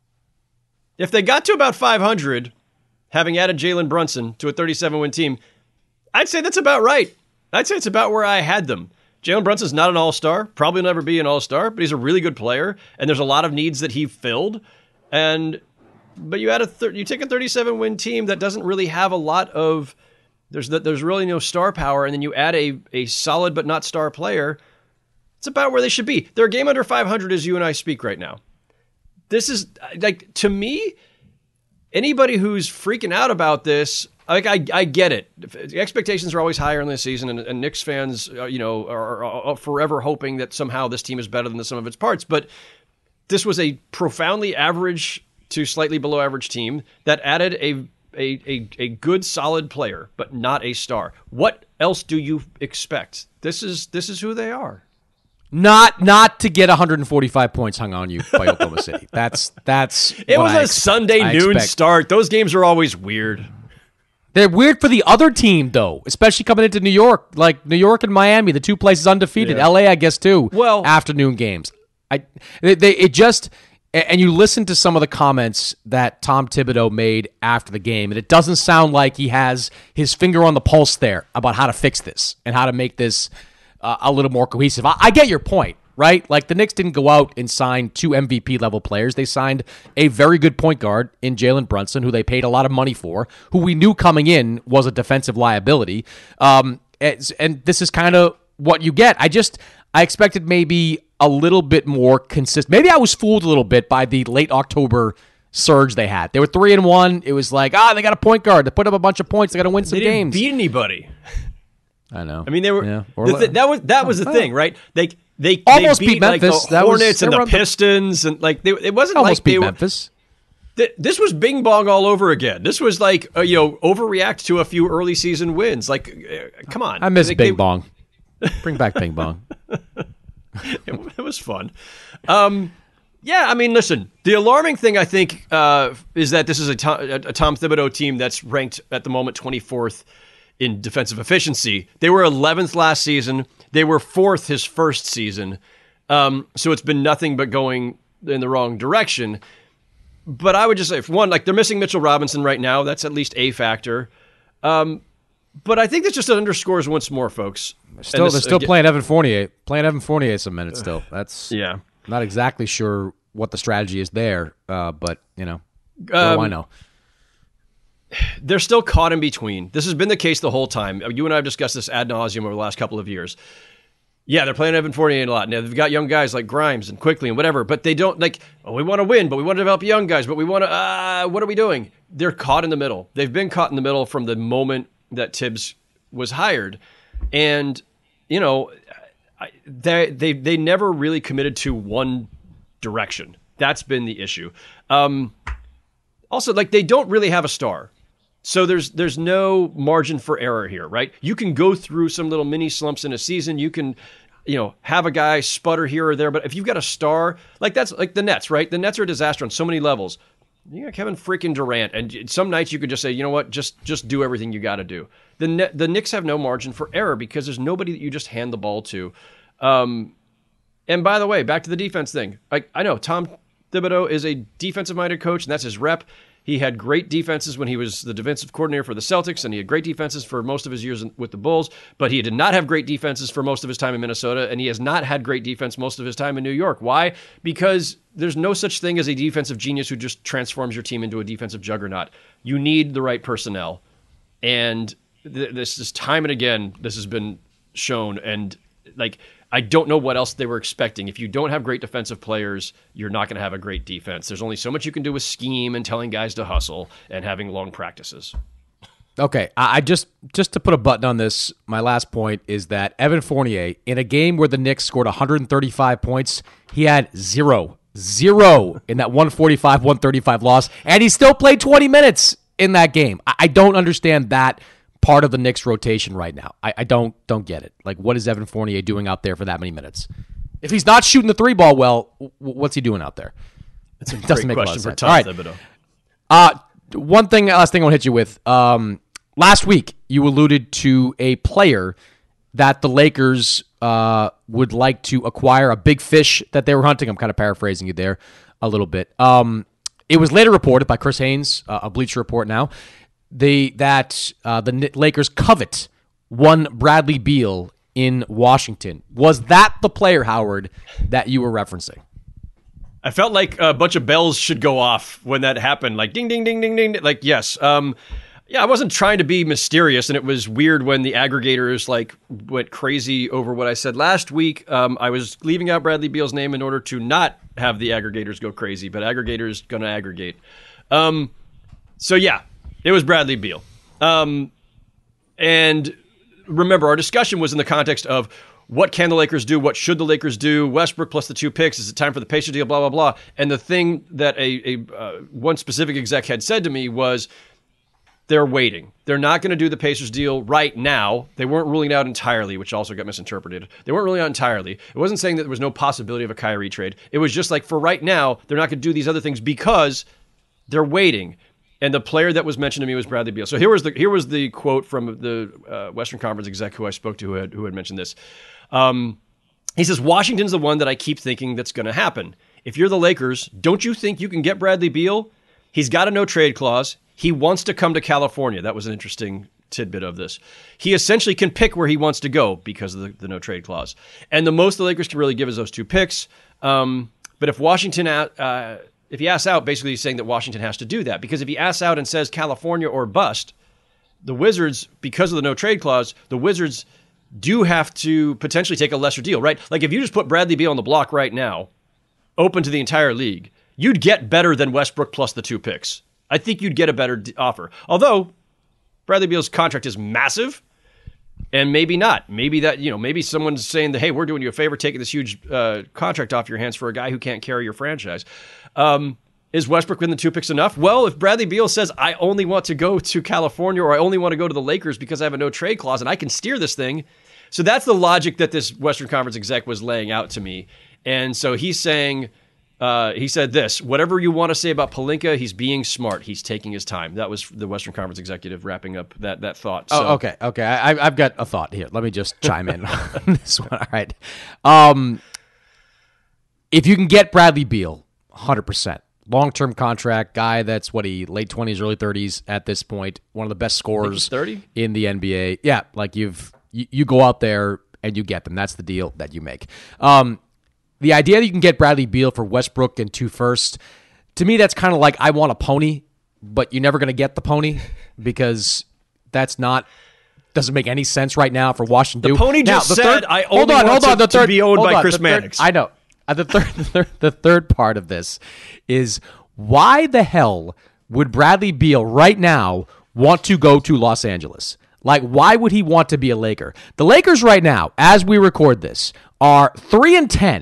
If they got to about five hundred, having added Jalen Brunson to a thirty-seven win team, I'd say that's about right. I'd say it's about where I had them. Jalen Brunson's not an all-star, probably will never be an all-star, but he's a really good player, and there's a lot of needs that he filled. And but you add a thir- you take a thirty-seven win team that doesn't really have a lot of there's there's really no star power, and then you add a a solid but not star player. It's about where they should be. They're a game under five hundred as you and I speak right now. This is like, to me, anybody who's freaking out about this. Like I, I get it. The expectations are always higher in this season, and, and Knicks fans, uh, you know, are, are, are forever hoping that somehow this team is better than the sum of its parts. But this was a profoundly average to slightly below average team that added a a a, a good, solid player, but not a star. What else do you expect? This is this is who they are. Not not to get one hundred forty-five points hung on you by Oklahoma City. That's that's. It was I a ex- Sunday I noon expect. start. Those games are always weird. They're weird for the other team, though, especially coming into New York. Like New York and Miami, the two places undefeated. Yeah. L A, I guess, too. Well, afternoon games. I they, they it just and you listen to some of the comments that Tom Thibodeau made after the game, and it doesn't sound like he has his finger on the pulse there about how to fix this and how to make this uh, a little more cohesive. I, I get your point. Right? Like the Knicks didn't go out and sign two M V P level players. They signed a very good point guard in Jalen Brunson, who they paid a lot of money for, who we knew coming in was a defensive liability. Um, and, and this is kind of what you get. I just, I expected maybe a little bit more consistent. Maybe I was fooled a little bit by the late October surge they had. They were three and one. It was like, ah, they got a point guard. They put up a bunch of points. They got to win some they didn't games. Beat anybody. I know. I mean, they were. Yeah. The th- that was that was the oh. thing, right? They they almost they beat, beat Memphis. Like, the that Hornets was, and the the Pistons, and like they, it wasn't almost like beat they were, Memphis. Th- this was Bing Bong all over again. This was like uh, you know overreact to a few early season wins. Like, uh, come on, I miss they, Bing they, Bong. Bring back Bing Bong. it, it was fun. Um, yeah, I mean, listen. The alarming thing I think uh, is that this is a Tom, a Tom Thibodeau team that's ranked at the moment twenty-fourth in defensive efficiency. They were eleventh last season. They were fourth his first season. Um, so it's been nothing but going in the wrong direction. But I would just say, for one, like they're missing Mitchell Robinson right now. That's at least a factor. Um, but I think this just underscores once more, folks. Still, this, they're still again, playing Evan Fournier. Playing Evan Fournier some minutes still. That's yeah. Not exactly sure what the strategy is there, uh, but you know, what um, do I know? They're still caught in between. This has been the case the whole time. You and I have discussed this ad nauseum over the last couple of years. Yeah, they're playing Evan Fournier a lot. Now they've got young guys like Grimes and Quickly and whatever, but they don't like, oh, we want to win, but we want to develop young guys, but we want to, uh, what are we doing? They're caught in the middle. They've been caught in the middle from the moment that Tibbs was hired. And, you know, they, they, they never really committed to one direction. That's been the issue. Um, also, like, they don't really have a star. So there's there's no margin for error here, right? You can go through some little mini slumps in a season. You can, you know, have a guy sputter here or there. But if you've got a star, like that's like the Nets, right? The Nets are a disaster on so many levels. You got Kevin freaking Durant, and some nights you could just say, you know what, just just do everything you got to do. The the Knicks have no margin for error because there's nobody that you just hand the ball to. Um, and by the way, back to the defense thing. I, I know Tom Thibodeau is a defensive-minded coach, and that's his rep. He had great defenses when he was the defensive coordinator for the Celtics, and he had great defenses for most of his years with the Bulls, but he did not have great defenses for most of his time in Minnesota, and he has not had great defense most of his time in New York. Why? Because there's no such thing as a defensive genius who just transforms your team into a defensive juggernaut. You need the right personnel, and th- this is time and again, this has been shown, and like, I don't know what else they were expecting. If you don't have great defensive players, you're not going to have a great defense. There's only so much you can do with scheme and telling guys to hustle and having long practices. Okay, I just just to put a button on this, my last point is that Evan Fournier, in a game where the Knicks scored one hundred thirty-five points, he had zero, zero in that one forty-five one thirty-five loss, and he still played twenty minutes in that game. I don't understand that part of the Knicks rotation right now. I, I don't don't get it. Like, what is Evan Fournier doing out there for that many minutes? If he's not shooting the three ball well, w- what's he doing out there? It's a it great question for Tom All right. Thibodeau. Uh, one thing, last thing I want to hit you with. Um, last week, you alluded to a player that the Lakers uh, would like to acquire, a big fish that they were hunting. I'm kind of paraphrasing you there a little bit. Um, it was later reported by Chris Haynes, uh, a Bleacher Report now, The that uh, the Lakers covet one Bradley Beal in Washington. Was that the player, Howard, that you were referencing? I felt like a bunch of bells should go off when that happened. Like, ding, ding, ding, ding, ding. Like, yes. Um, yeah, I wasn't trying to be mysterious, and it was weird when the aggregators like went crazy over what I said last week. Um, I was leaving out Bradley Beal's name in order to not have the aggregators go crazy, but aggregators going to aggregate. Um, so, yeah. It was Bradley Beal. Um, and remember, our discussion was in the context of what can the Lakers do? What should the Lakers do? Westbrook plus the two picks. Is it time for the Pacers deal? Blah, blah, blah. And the thing that a, a uh, one specific exec had said to me was they're waiting. They're not going to do the Pacers deal right now. They weren't ruling it out entirely, which also got misinterpreted. They weren't ruling it out entirely. It wasn't saying that there was no possibility of a Kyrie trade. It was just like, for right now, they're not going to do these other things because they're waiting. And the player that was mentioned to me was Bradley Beal. So here was the here was the quote from the uh, Western Conference exec who I spoke to who had, who had mentioned this. Um, he says, Washington's the one that I keep thinking that's going to happen. If you're the Lakers, don't you think you can get Bradley Beal? He's got a no-trade clause. He wants to come to California. That was an interesting tidbit of this. He essentially can pick where he wants to go because of the, the no-trade clause. And the most the Lakers can really give is those two picks. Um, but if Washington... Uh, If he asks out, basically he's saying that Washington has to do that. Because if he asks out and says California or bust, the Wizards, because of the no-trade clause, the Wizards do have to potentially take a lesser deal, right? Like, if you just put Bradley Beal on the block right now, open to the entire league, you'd get better than Westbrook plus the two picks. I think you'd get a better d- offer. Although, Bradley Beal's contract is massive, and maybe not. Maybe that, you know, maybe someone's saying that, hey, we're doing you a favor taking this huge uh, contract off your hands for a guy who can't carry your franchise. Um, is Westbrook with the two picks enough? Well, if Bradley Beal says, I only want to go to California or I only want to go to the Lakers because I have a no-trade clause and I can steer this thing. So that's the logic that this Western Conference exec was laying out to me. And so he's saying, uh, he said this, whatever you want to say about Pelinka, he's being smart. He's taking his time. That was the Western Conference executive wrapping up that, that thought. So. Oh, okay. Okay. I, I've got a thought here. Let me just chime in on this one. All right. Um, if you can get Bradley Beal, one hundred percent. Long-term contract, guy that's, what, he late twenties, early thirties at this point. One of the best scorers in the N B A. Yeah, like you've you, you go out there and you get them. That's the deal that you make. Um, the idea that you can get Bradley Beal for Westbrook and two firsts, to me that's kind of like I want a pony, but you're never going to get the pony because that's not doesn't make any sense right now for Washington. The pony just now, the said, third, I only on, want on, to, third, to be owned by on, Chris third, Mannix. I know. Uh, the, third, the, third, the third part of this is why the hell would Bradley Beal right now want to go to Los Angeles? Like, why would he want to be a Laker? The Lakers right now, as we record this, are three and ten.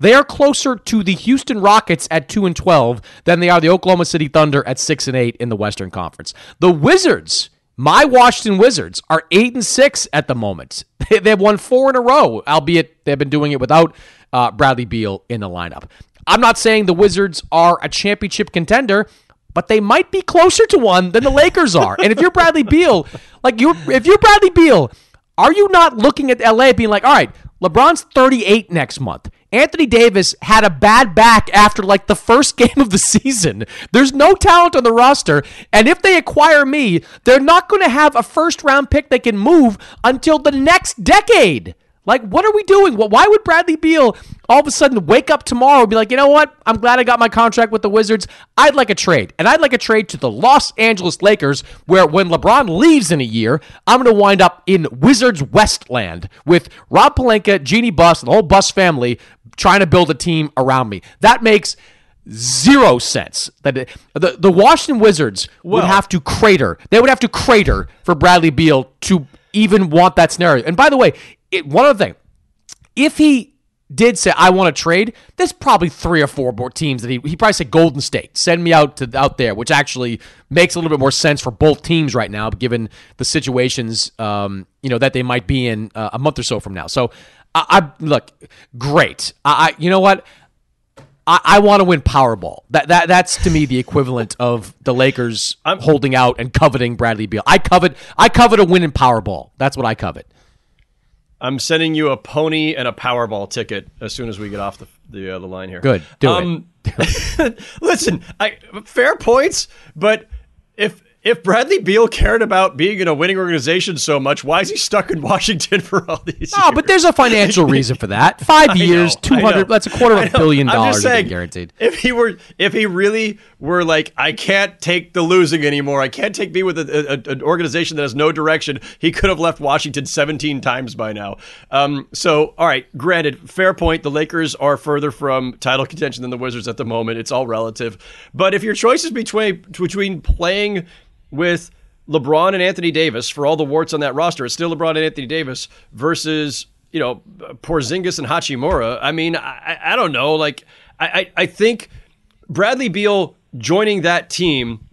They are closer to the Houston Rockets at two and twelve than they are the Oklahoma City Thunder at six and eight in the Western Conference. The Wizards, my Washington Wizards, are eight and six at the moment. They've won four in a row, albeit they've been doing it without uh, Bradley Beal in the lineup. I'm not saying the Wizards are a championship contender, but they might be closer to one than the Lakers are. And if you're Bradley Beal, like you, if you're Bradley Beal, are you not looking at L A being like, all right, LeBron's thirty-eight next month. Anthony Davis had a bad back after like the first game of the season. There's no talent on the roster. And if they acquire me, they're not going to have a first round pick they can move until the next decade. Like, what are we doing? Well, why would Bradley Beal all of a sudden wake up tomorrow and be like, you know what? I'm glad I got my contract with the Wizards. I'd like a trade. And I'd like a trade to the Los Angeles Lakers, where when LeBron leaves in a year, I'm going to wind up in Wizards Westland with Rob Pelinka, Jeannie Buss, and the whole Buss family trying to build a team around me. That makes zero sense. That it, the, the Washington Wizards well, would have to crater. They would have to crater for Bradley Beal to even want that scenario. And by the way, It, one other thing, if he did say, I want to trade, there's probably three or four more teams that he, he probably said Golden State, send me out to out there, which actually makes a little bit more sense for both teams right now, given the situations um, you know, that they might be in uh, a month or so from now. So, I, I look, great. I, I you know what? I, I want to win Powerball. That that that's to me the equivalent of the Lakers I'm, holding out and coveting Bradley Beal. I covet I covet a win in Powerball. That's what I covet. I'm sending you a pony and a Powerball ticket as soon as we get off the the, uh, the line here. Good, do um, it. Listen, I, fair points, but if if Bradley Beal cared about being in a winning organization so much, why is he stuck in Washington for all these no, years? But there's a financial reason for that. Five years, two hundred. That's a quarter of a billion I'm dollars just saying, guaranteed. If he were, if he really were like, I can't take the losing anymore. I can't take being with a, a, an organization that has no direction. He could have left Washington seventeen times by now. Um, so, all right, granted, fair point. The Lakers are further from title contention than the Wizards at the moment. It's all relative. But if your choice is between between playing with LeBron and Anthony Davis, for all the warts on that roster, it's still LeBron and Anthony Davis versus, you know, Porzingis and Hachimura. I mean, I, I don't know. Like, I, I think Bradley Beal joining that team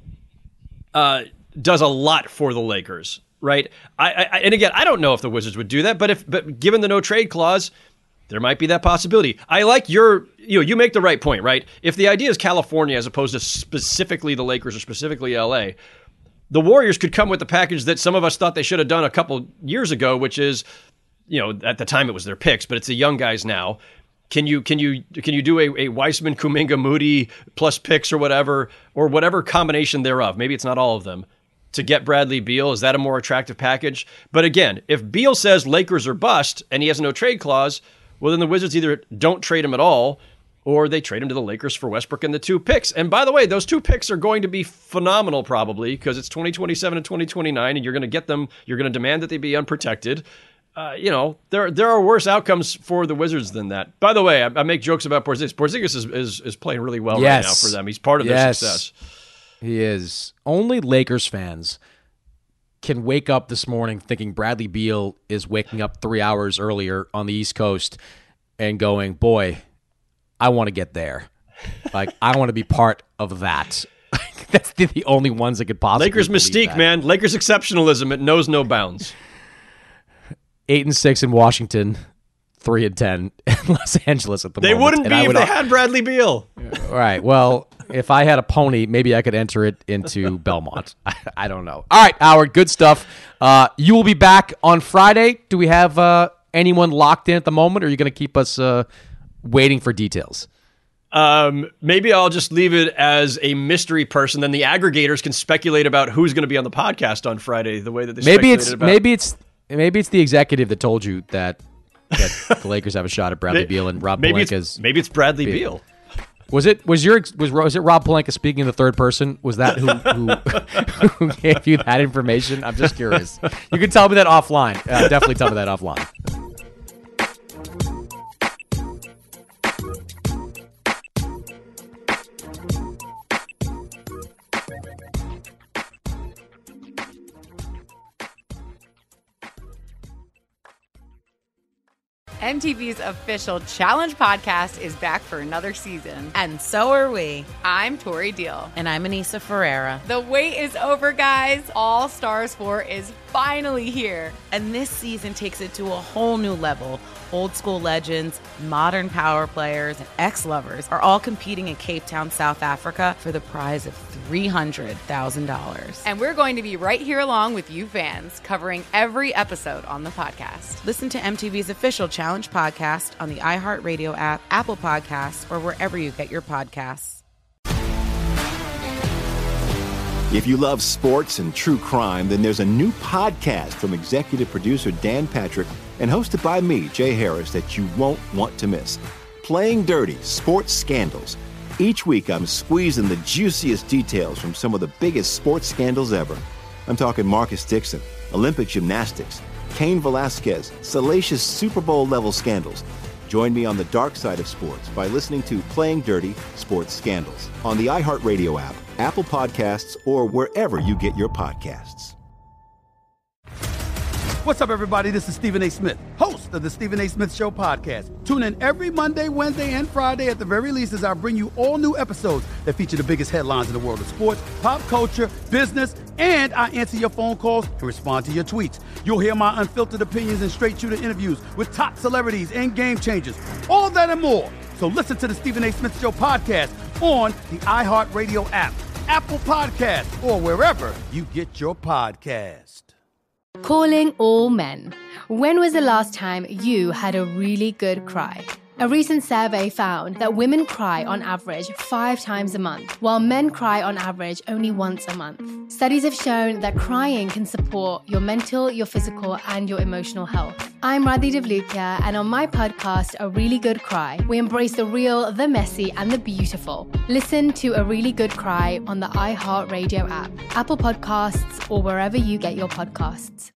uh, does a lot for the Lakers, right? I, I and again, I don't know if the Wizards would do that, but if but given the no trade clause, there might be that possibility. I like your, you know, you make the right point, right? If the idea is California as opposed to specifically the Lakers or specifically L A, the Warriors could come with the package that some of us thought they should have done a couple years ago, which is, you know, at the time it was their picks, but it's the young guys now. Can you can you can you do a, a Weissman, Kuminga, Moody plus picks or whatever, or whatever combination thereof? Maybe it's not all of them. To get Bradley Beal, is that a more attractive package? But again, if Beal says Lakers are bust and he has no trade clause, well then the Wizards either don't trade him at all, or they trade him to the Lakers for Westbrook and the two picks. And by the way, those two picks are going to be phenomenal probably because it's twenty twenty-seven and twenty twenty-nine, and you're going to get them. You're going to demand that they be unprotected. Uh, you know, there there are worse outcomes for the Wizards than that. By the way, I, I make jokes about Porzingis. Porzingis is, is, is playing really well yes. right now for them. He's part of yes. their success. He is. Only Lakers fans can wake up this morning thinking Bradley Beal is waking up three hours earlier on the East Coast and going, boy, I want to get there. Like, I want to be part of that. That's the, the only ones that could possibly Lakers mystique, that. man. Lakers exceptionalism. It knows no bounds. Eight and six in Washington, three and ten in Los Angeles at the they moment. They wouldn't be would, if they had Bradley Beal. All right. Well, if I had a pony, maybe I could enter it into Belmont. I, I don't know. All right, Howard. Good stuff. Uh, you will be back on Friday. Do we have uh, anyone locked in at the moment, or are you going to keep us uh, waiting for details? Um, maybe I'll just leave it as a mystery person. Then the aggregators can speculate about who's going to be on the podcast on Friday. The way that they maybe it's about. maybe it's maybe it's the executive that told you that that the Lakers have a shot at Bradley Beal and Rob maybe Pelinka's. It's, maybe it's Bradley Beal. Beal. Was it was your was was it Rob Pelinka speaking in the third person? Was that who who, who gave you that information? I'm just curious. You can tell me that offline. Uh, definitely tell me that offline. M T V's official Challenge podcast is back for another season. And so are we. I'm Tori Deal. And I'm Anissa Ferreira. The wait is over, guys. All Stars four is finally here. And this season takes it to a whole new level. Old school legends, modern power players, and ex-lovers are all competing in Cape Town, South Africa for the prize of three hundred thousand dollars. And we're going to be right here along with you fans, covering every episode on the podcast. Listen to M T V's official Challenge podcast on the iHeartRadio app, Apple Podcasts, or wherever you get your podcasts. If you love sports and true crime, then there's a new podcast from executive producer Dan Patrick and hosted by me, Jay Harris, that you won't want to miss. Playing Dirty: Sports Scandals. Each week, I'm squeezing the juiciest details from some of the biggest sports scandals ever. I'm talking Marcus Dixon, Olympic gymnastics, Cain Velasquez, salacious Super Bowl-level scandals. Join me on the dark side of sports by listening to Playing Dirty: Sports Scandals on the iHeartRadio app, Apple Podcasts, or wherever you get your podcasts. What's up, everybody? This is Stephen A. Smith, host of the Stephen A. Smith Show podcast. Tune in every Monday, Wednesday, and Friday at the very least as I bring you all new episodes that feature the biggest headlines in the world of sports, pop culture, business, and I answer your phone calls and respond to your tweets. You'll hear my unfiltered opinions and straight-shooter interviews with top celebrities and game changers. All that and more. So listen to the Stephen A. Smith Show podcast on the iHeartRadio app, Apple Podcasts, or wherever you get your podcast. Calling all men. When was the last time you had a really good cry? A recent survey found that women cry on average five times a month, while men cry on average only once a month. Studies have shown that crying can support your mental, your physical, and your emotional health. I'm Radhi Devlukia, and on my podcast, A Really Good Cry, we embrace the real, the messy, and the beautiful. Listen to A Really Good Cry on the iHeartRadio app, Apple Podcasts, or wherever you get your podcasts.